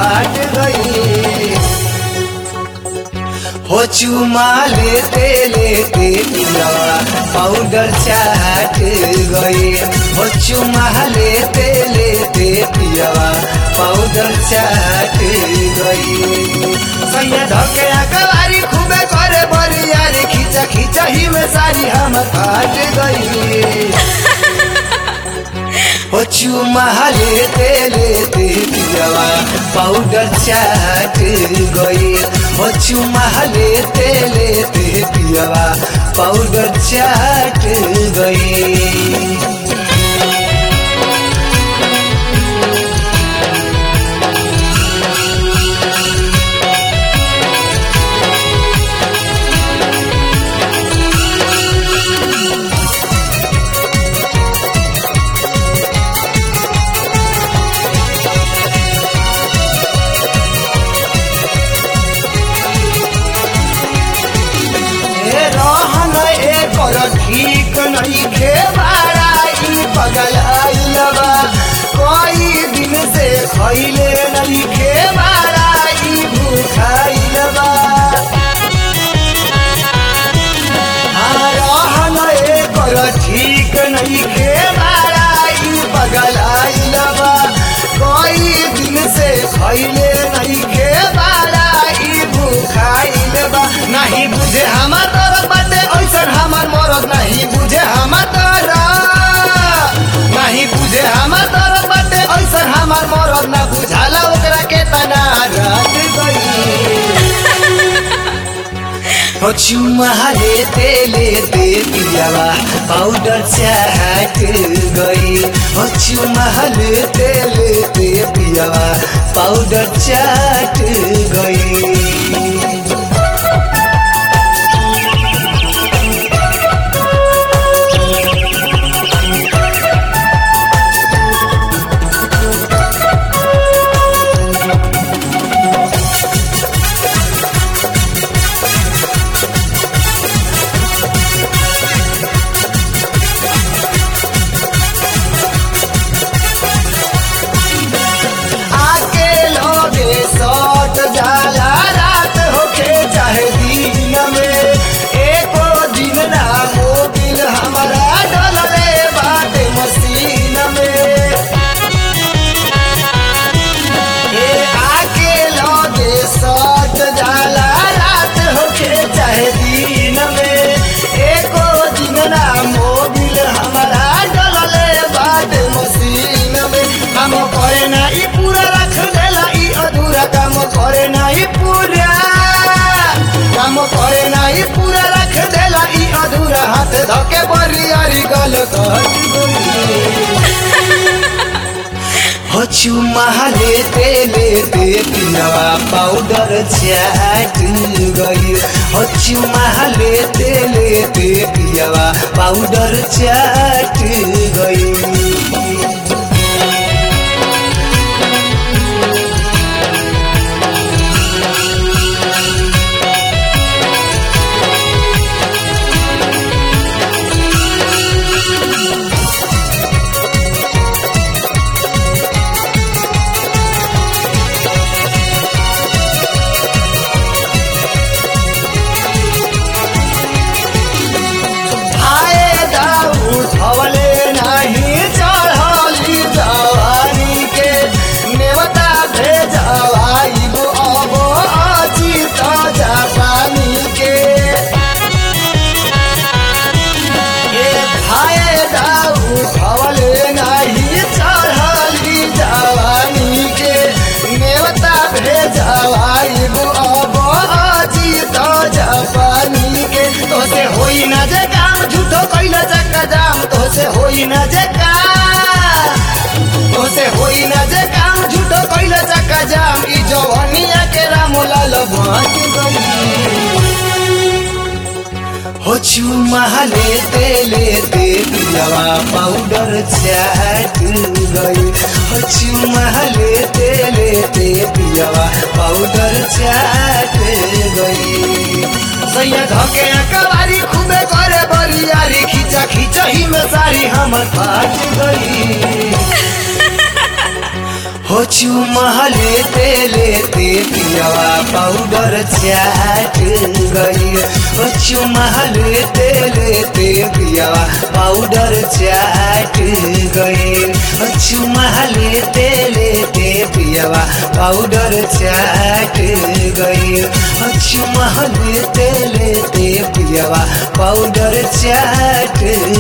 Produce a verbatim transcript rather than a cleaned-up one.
फाट गई हो चुमा लेते लेते पियावा पाउडर चाट गई हो चुमा लेते लेते पियावा पाउडर चाट गई सैया धके कवारी खूबे करे बरियारी खींचा खींचा ही में सारी हम फाट गई हो चुमा लेते लेते पियावा पाउडर चाट गई हो चुमा लेते लेते पियावा पाउडर चाट गई ठीक नहीं खे बाराई पगल आइलबा कोई दिन से खैले नहीं खे बाराई भूखाइलबा ठीक नहीं खे बाराई पगल आइलबा कोई दिन से खैले नहीं खे बाराई भूखाइलबा नहीं बुझे हमार तरफ बाटे ऐसन हमार मरद नहीं बुझे हमार तरफ नहीं बुझे हमार तरफ बाटे ऐसन हमार मरद ना बुझाला ओकरा के तना रात गई हो चुमा लेते लेते पियावा पाउडर चाट गई हो चुमा लेते लेते पियावा पाउडर चाट गई धके बरियारी गल हो चुमा लेते लेते पियावा पाउडर चाट गई हो चुमा लेते लेते पियावा पाउडर चाट गई होई ना जे काम झूठो कइला चक्का जाम तो से होई ना जे काम तो से होई ना जे काम झूठो कइला चक्का जाम ई जवानिया के रामलाल भांग गई हो चुमा लेते लेते पियावा पाउडर चाट गई हो चुमा लेते लेते पियावा पाउडर चाट गई सैया धके कवारी खूबे करे बरियारी खींचा खींचा ही में सारी हमर फाट गई हो हो चुमा लेते लेते पियावा पाउडर चाट गई हो चुमा लेते लेते पियावा पाउडर चाट गई हो चुमा लेते लेते पियावा पाउडर चाट गई हो चुमा लेते लेते पियावा पाउडर चाट